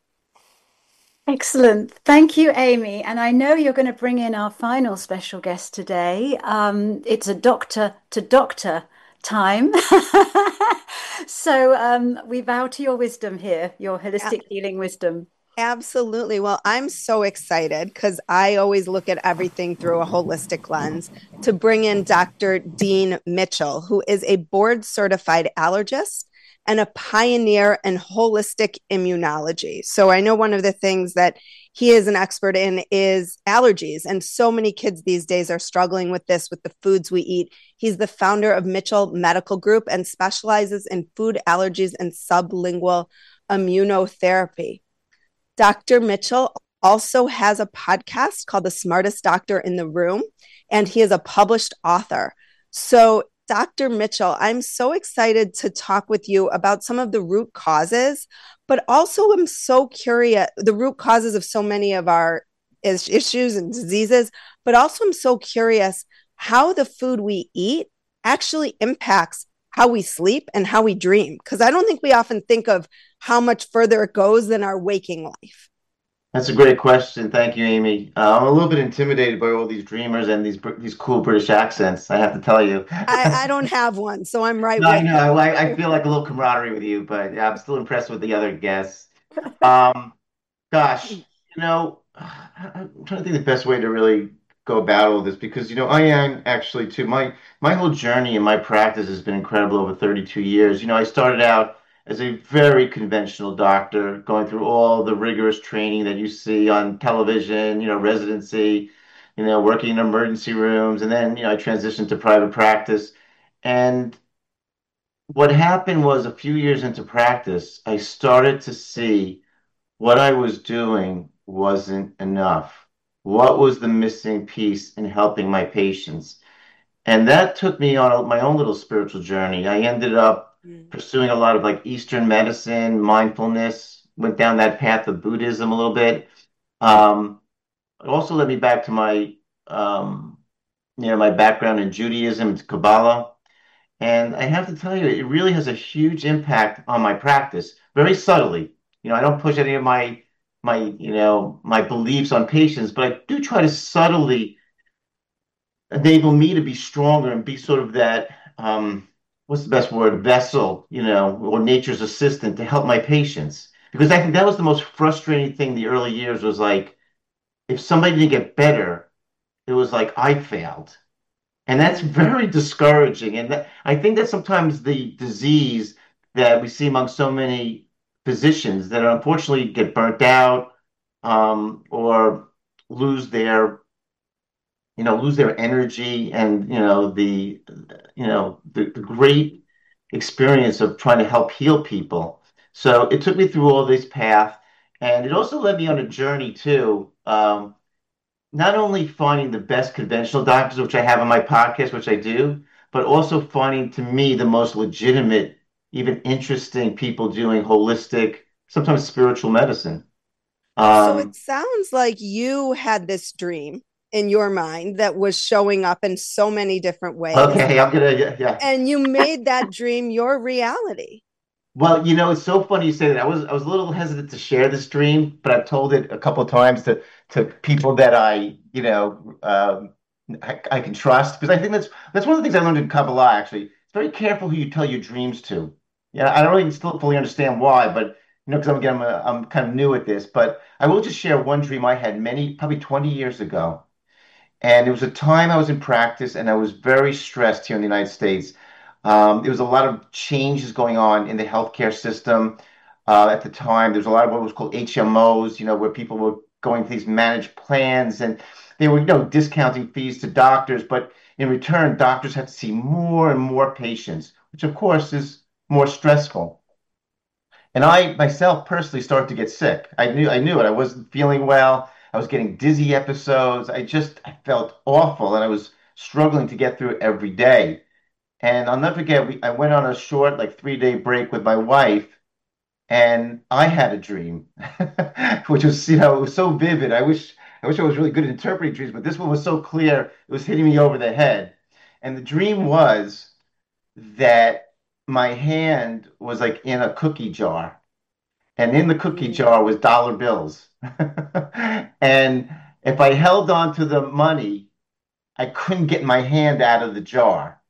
Excellent. Thank you, Amy. And I know you're going to bring in our final special guest today. Um, it's a doctor to doctor time. So um, we bow to your wisdom here, your holistic healing wisdom. Absolutely. Well, I'm so excited because I always look at everything through a holistic lens to bring in Doctor Dean Mitchell, who is a board certified allergist and a pioneer in holistic immunology. So I know one of the things that he is an expert in is allergies. And so many kids these days are struggling with this, with the foods we eat. He's the founder of Mitchell Medical Group and specializes in food allergies and sublingual immunotherapy. Doctor Mitchell also has a podcast called The Smartest Doctor in the Room, and he is a published author. So, Doctor Mitchell, I'm so excited to talk with you about some of the root causes, but also I'm so curious, the root causes of so many of our is- issues and diseases, but also I'm so curious how the food we eat actually impacts how we sleep and how we dream. Because I don't think we often think of how much further it goes than our waking life. That's a great question. Thank you, Amy. Uh, I'm a little bit intimidated by all these dreamers and these these cool British accents, I have to tell you. I, I don't have one, so I'm right No, I with know. you. I, I feel like a little camaraderie with you, but yeah, I'm still impressed with the other guests. Um, gosh, you know, I'm trying to think the best way to really go about all this because, you know, I am actually too. My my whole journey in my practice has been incredible over thirty-two years. You know, I started out as a very conventional doctor, going through all the rigorous training that you see on television, you know, residency, you know, working in emergency rooms. And then, you know, I transitioned to private practice. And what happened was a few years into practice, I started to see what I was doing wasn't enough. What was the missing piece in helping my patients? And that took me on a, my own little spiritual journey. I ended up pursuing a lot of like Eastern medicine, mindfulness, went down that path of Buddhism a little bit. Um, it also led me back to my, um, you know, my background in Judaism, to Kabbalah. And I have to tell you, it really has a huge impact on my practice, very subtly. You know, I don't push any of my, my, you know, my beliefs on patients, but I do try to subtly enable me to be stronger and be sort of that, um, what's the best word, vessel, you know, or nature's assistant to help my patients. Because I think that was the most frustrating thing in the early years was like, if somebody didn't get better, it was like I failed. And that's very discouraging. And that, I think that's sometimes the disease that we see among so many physicians that unfortunately get burnt out um, or lose their you know, lose their energy and, you know, the, you know, the, the great experience of trying to help heal people. So it took me through all this path, and it also led me on a journey too. Um, not only finding the best conventional doctors, which I have on my podcast, which I do, but also finding to me the most legitimate, even interesting people doing holistic, sometimes spiritual medicine. So Um, it sounds like you had this dream in your mind that was showing up in so many different ways. okay, I'm gonna, yeah, yeah. And you made that dream your reality. Well, you know, it's so funny you say that. I was I was a little hesitant to share this dream, but I've told it a couple of times to to people that I, you know, um, I, I can trust because I think that's that's one of the things I learned in Kabbalah. Actually, it's very careful who you tell your dreams to. Yeah, I don't really still fully understand why, but you know, because I'm again I'm, a, I'm kind of new at this, but I will just share one dream I had many, probably twenty years ago. And it was a time I was in practice and I was very stressed here in the United States. Um, there was a lot of changes going on in the healthcare system uh, at the time. There was a lot of what was called H M Os, you know, where people were going to these managed plans and they were, you know, discounting fees to doctors. But in return, doctors had to see more and more patients, which of course is more stressful. And I myself personally started to get sick. I knew I knew it. I wasn't feeling well. I was getting dizzy episodes. I just I felt awful, and I was struggling to get through it every day. And I'll never forget, we, I went on a short, like three day break with my wife, and I had a dream, which was, you know, it was so vivid. I wish I wish I was really good at interpreting dreams, but this one was so clear, it was hitting me over the head. And the dream was that my hand was like in a cookie jar, and in the cookie jar was dollar bills. And if I held on to the money, I couldn't get my hand out of the jar.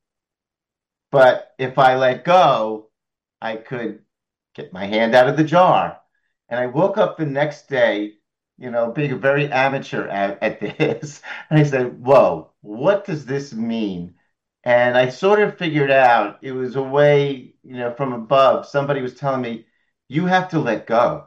But if I let go, I could get my hand out of the jar. And I woke up the next day, you know, being very amateur at, at this. And I said, whoa, what does this mean? And I sort of figured out it was a way, you know, from above. Somebody was telling me, you have to let go.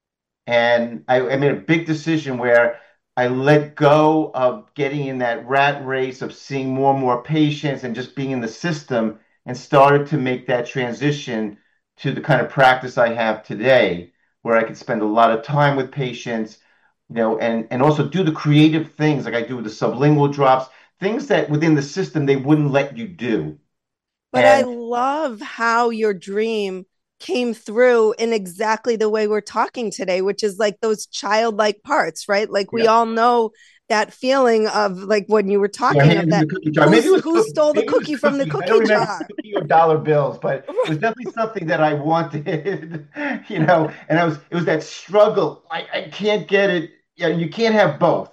And I, I made a big decision where I let go of getting in that rat race of seeing more and more patients and just being in the system and started to make that transition to the kind of practice I have today, where I could spend a lot of time with patients, you know, and, and also do the creative things like I do with the sublingual drops, things that within the system they wouldn't let you do. But I And love how your dream came through in exactly the way we're talking today, which is like those childlike parts, right? Like we yeah. all know that feeling of like when you were Yeah, talking of handing that. the cookie jar. Maybe it was Who cookie. stole the Maybe it was cookie from the cookies. I cookie don't remember jar? cookie or dollar bills, but it was definitely something that I wanted, you know. And I was, it was that struggle. I, I can't get it. Yeah, you can't have both.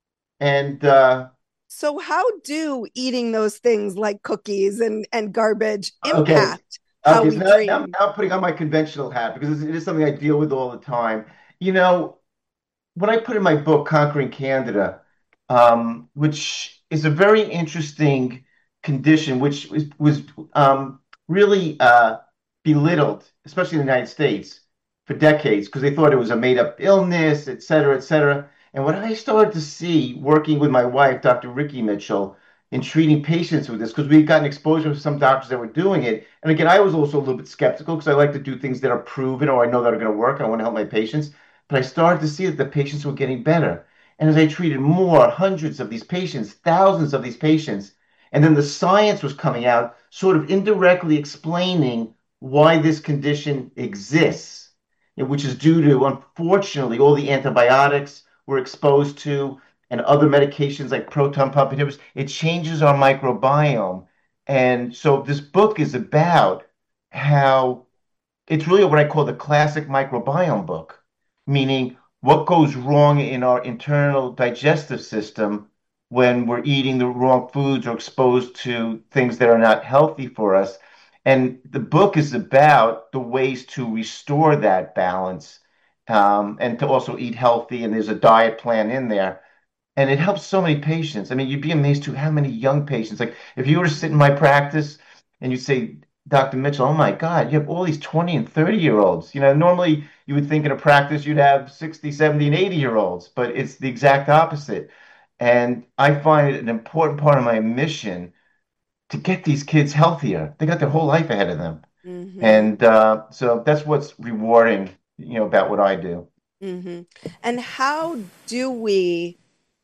And uh, So how do eating those things like cookies and and garbage okay, impact how okay. So we now, now I'm dream? now putting on my conventional hat because it is something I deal with all the time. You know, what I put in my book, Conquering Candida, um, which is a very interesting condition, which was, was um, really uh, belittled, especially in the United States, for decades, because they thought it was a made-up illness, et cetera, et cetera. And what I started to see working with my wife, Doctor Ricky Mitchell, in treating patients with this, because we had gotten exposure to some doctors that were doing it. And again, I was also a little bit skeptical because I like to do things that are proven or I know that are going to work. I want to help my patients. But I started to see that the patients were getting better. And as I treated more, hundreds of these patients, thousands of these patients, and then the science was coming out, sort of indirectly explaining why this condition exists, you know, which is due to, unfortunately, all the antibiotics we're exposed to and other medications like proton pump inhibitors. It changes our microbiome. And so this book is about how it's really what I call the classic microbiome book, meaning what goes wrong in our internal digestive system when we're eating the wrong foods or exposed to things that are not healthy for us. And the book is about the ways to restore that balance, um, and to also eat healthy. And there's a diet plan in there. And it helps so many patients. I mean, you'd be amazed to how many young patients. Like if you were to sit in my practice and you say, Doctor Mitchell, oh my God, you have all these twenty and thirty year olds. You know, normally you would think in a practice you'd have sixty, seventy, and eighty year olds, but it's the exact opposite. And I find it an important part of my mission to get these kids healthier. They got their whole life ahead of them. Mm-hmm. And uh, so that's what's rewarding, you know, about what I do. Mm-hmm. And how do we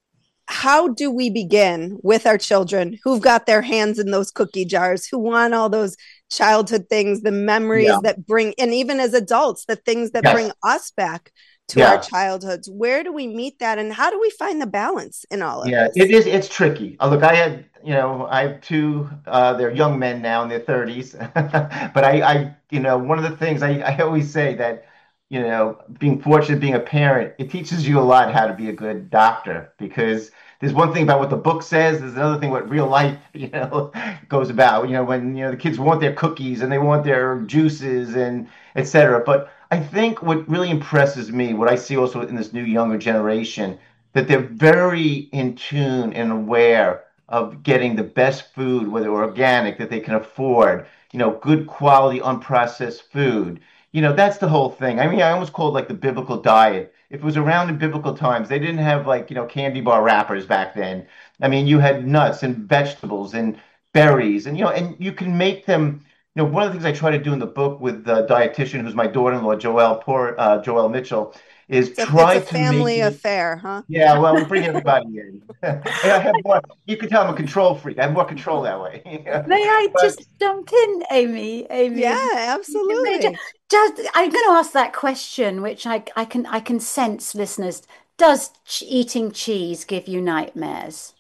how do we begin with our children who've got their hands in those cookie jars, who want all those childhood things, the memories Yeah. that bring, and even as adults, the things that Yes. bring us back to Yeah. our childhoods? Where do we meet that, and how do we find the balance in all of Yeah, this? it is. It's tricky. Uh, look, I had, you know, I have two. Uh, they're young men now in their thirties, but I, I, you know, one of the things I, I always say that, you know, being fortunate, being a parent, it teaches you a lot how to be a good doctor because there's one thing about what the book says, there's another thing what real life, you know, goes about. You know, when you know the kids want their cookies and they want their juices and et cetera. But I think what really impresses me, what I see also in this new younger generation, that they're very in tune and aware of getting the best food, whether organic, that they can afford, you know, good quality, unprocessed food. You know, that's the whole thing. I mean, I almost call it like the biblical diet. If it was around in biblical times, they didn't have like, you know, candy bar wrappers back then. I mean, you had nuts and vegetables and berries and, you know, and you can make them. You know, one of the things I try to do in the book with the dietitian, who's my daughter-in-law, Joelle Poor, uh, Joelle Mitchell, is It's a, try it's a to make family it. affair, huh? Yeah, well, we bring everybody in. And I have more, you can tell I'm a control freak. I have more control that way. May I But just jump in, Amy? Amy, Yeah, May I absolutely. ju- just I'm going to ask that question, which I I can I can sense, listeners. Does ch eating cheese give you nightmares?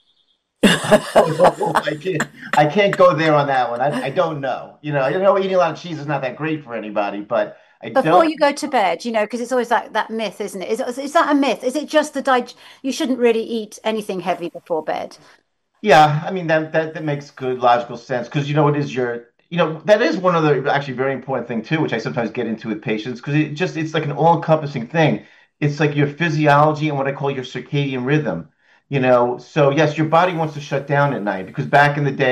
I can't, I can't go there on that one. I, I don't know. You know, I know eating a lot of cheese is not that great for anybody, but I Before don't. you go to bed, you know, because it's always that that myth, isn't it? Is is that a myth? Is it just the dig you shouldn't really eat anything heavy before bed? Yeah, I mean that that that makes good logical sense because you know it is your you know that is one of the actually very important thing too, which I sometimes get into with patients because it just it's like an all-encompassing thing. It's like your physiology and what I call your circadian rhythm. You know, so yes, your body wants to shut down at night because back in the day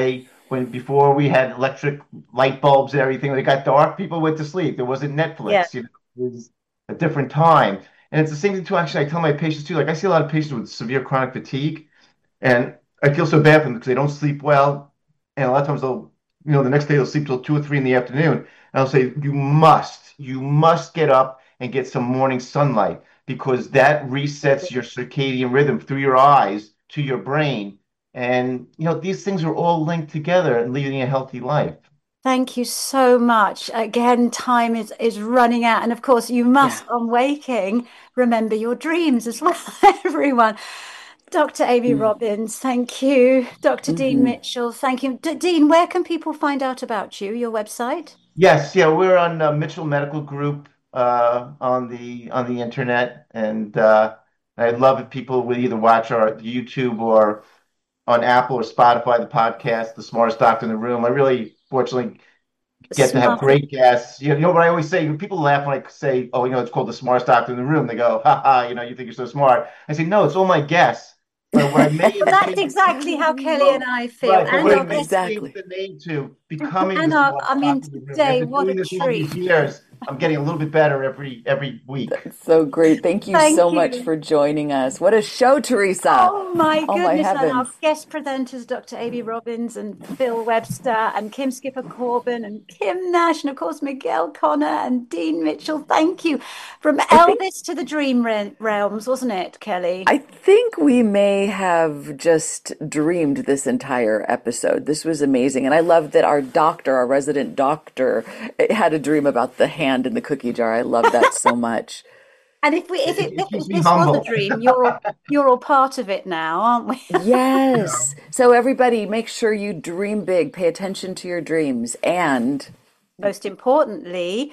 when before we had electric light bulbs and everything, when it got dark, people went to sleep. There wasn't Netflix. Yeah. You know, it was a different time. And it's the same thing too, actually, I tell my patients too, like I see a lot of patients with severe chronic fatigue, and I feel so bad for them because they don't sleep well. And a lot of times they'll, you know, the next day they'll sleep till two or three in the afternoon. And I'll say, you must, you must get up and get some morning sunlight, because that resets your circadian rhythm through your eyes to your brain. And, you know, these things are all linked together and leading a healthy life. Thank you so much. Again, time is, is running out. And of course, you must, yeah. on waking, remember your dreams as well, everyone. Doctor Amy mm. Robbins, thank you. Doctor Mm-hmm. Dean Mitchell, thank you. D- Dean, where can people find out about you, your website? Yes, yeah, we're on uh, Mitchell Medical Group uh, on the on the internet. And uh, I'd love if people would either watch our YouTube or on Apple or Spotify, the podcast, The Smartest Doctor in the Room. I really, fortunately, get to have great guests. You know, you know what I always say? People laugh when I say, oh, you know, it's called The Smartest Doctor in the Room. They go, ha ha, you know, you think you're so smart. I say, no, it's all my guests. But what I may well, that's exactly how Kelly and I feel. Right, and what I may exactly. change the name to becoming and the our, I mean, Doctor in the Room. today, After what doing a this all these treat. years, I'm getting a little bit better every every week. That's so great. Thank you Thank so you. much for joining us. What a show, Teresa. Oh, my Oh, goodness. my and heavens. our guest presenters, Doctor Amy Robbins and Phil Webster and Kim Skipper Corbin and Kim Nash and, of course, Miguel Connor and Dean Mitchell. Thank you. From Elvis think, to the Dream re- Realms, wasn't it, Kelly? I think we may have just dreamed this entire episode. This was amazing. And I love that our doctor, our resident doctor, had a dream about the hand in the cookie jar. I love that so much. And if we, if, it, if, if this was a dream, you're all, you're all part of it now, aren't we? Yes. So everybody, make sure you dream big. Pay attention to your dreams, and most importantly,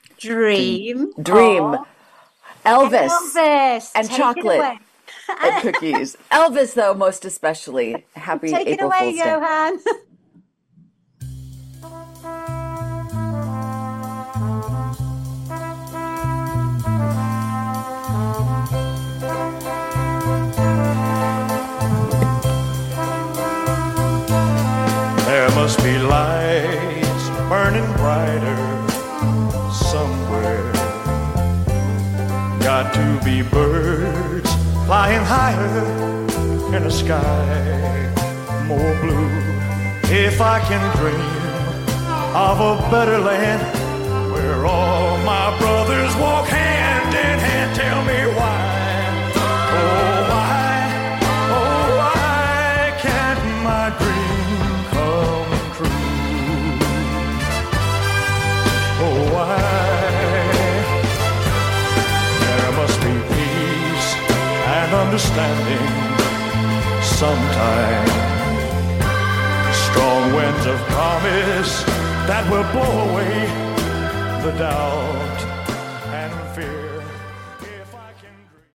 dream, dream, Elvis, Elvis, and Take chocolate and cookies. Elvis, though, most especially. Happy Take April it away, Fool's Day. Johan. There must be lights burning brighter somewhere. Got to be birds flying higher in a sky more blue. If I can dream of a better land where all my brothers walk hand in hand, tell me why. Oh, why, oh, why can't my dream come true? Oh, why? There must be peace and understanding sometime. Strong winds of promise that will blow away the doubt.